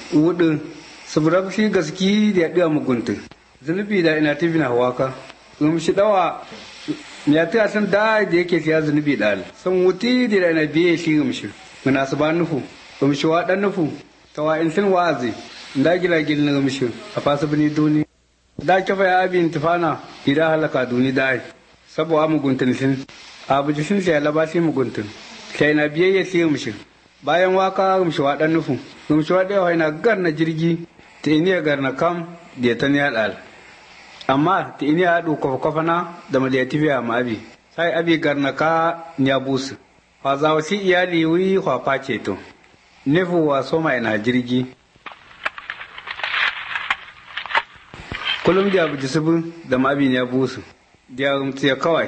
wudu saboda shi gaski da ya mugunta zunubi da ina tafi na waka shi dawa ya ta san da yake siya zunubi dal san wuti da ina biye shi gumshi muna su ba nufu gumshi wa dan nufu tawa in sun wazi da gila gilin gumshi a fasa bini duni da kafa ya abin tufana idan halaka duni dai saboda muguntun sin abu jisin sai labasi muguntun kai na biye ya siya gumshi bayan waka gumshi wa dan nufu gumshi wa da na gar na jirgi ta iniya gar na kam da ta ne dal amma ta iniya hadu kofa na da maliyatibiya ma abi sai abi gar na ka nya busu fa za wasi iyali wi kwa face to nefu wa soma ina jirgi kullum da abu jisubu da ma abi nya busu da ya kawai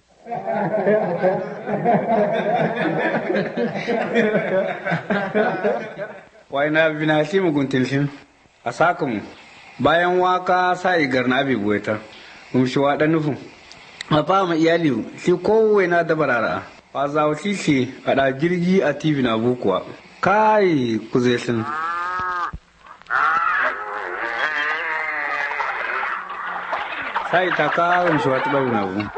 wai na bina shi muguntin shi a sakamu bayan waka sai garna abi buweta shi wa dan nufin a fama iyali shi kowai na da barara fa za wasi shi a da jirgi a tv na bukuwa kai ku zai sun sai ta ka shi wata babu na bu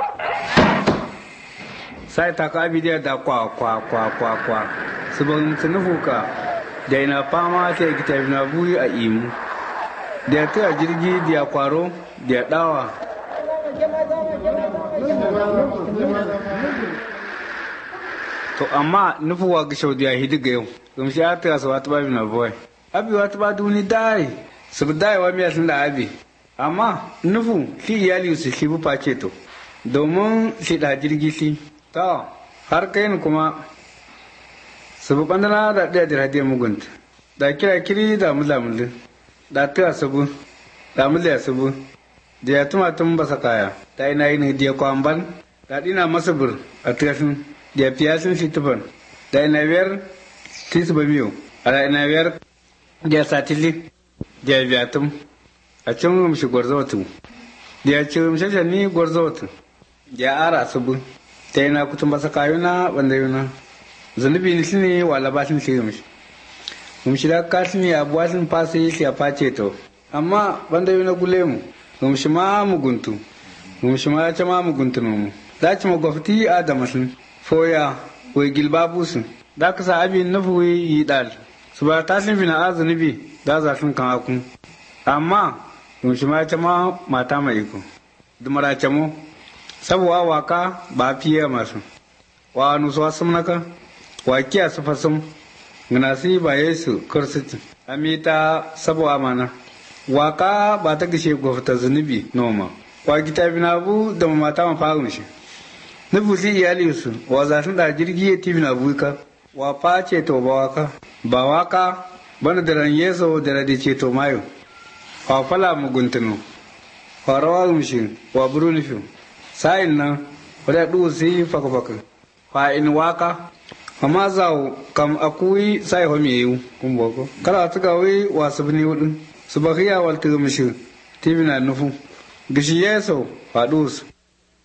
sai ta ka abi da kwa su ban sunufuka da ina fama ta yi kita na buyi a imu da ya tura jirgi da ya kwaro da ya dawa to amma nufuwa ga shau da ya hidi ga yau gamshi ya tura su wata babi na boy abi wata ba duni dai su bi dai wa miya sun da abi amma nufu shi iyali su shi bufa ce to domin shi da jirgi shi ta har kai kuma sabu bandana da ɗaya da hadiyar mugunta da kira kiri da mulamulin da tuwa sabu da mulya sabu da ya tuma tun basa kaya da ina yin hidiyar kwamban da dina masabur a tuyasin da ya fiya sun tufan da ina biyar tisu ba miyo a da ina biyar da ya satili da ya biya tun a cin rumshi gwarzawatu da ya ci rumshi ni gwarzawatu da ya ara sabu da ina kutun basa kayuna wanda yuna zunubi ni shine wala ba shi shi mishi da ka shine abuwa sun fasa yi shi a face to amma banda yi na gule mu mishi ma muguntu mishi ma ta ma muguntu mu da ci magwafti adama sun foya wai gilbabu sun da ka sa abin nufu yi dal su ba ta sun fina a zunubi da za sun kan akun amma mishi ma ta ma mata mai iko dumara ce mu sabuwa waka ba fiye masu wa nusuwa sun naka wakiya su fasum gnasi ba yesu kursiti amita sabuwa mana waka ba ta gishe gwafta zunubi noma wa kitabi na bu da mata ma faru shi nufu si iyali su wa za su da jirgi ya tibi na buka wa face to ba waka bana da ran yeso da rade ce to mayo wa fala muguntunu wa rawa mushin wa burunifu sa'in nan wadda du si faka fa in waka amma zawo kam akui sai ho mi yu kumboko kala tuga wi wasu bini wudun su bakiya wal tuga mishi tibina nufu gishi yeso fadus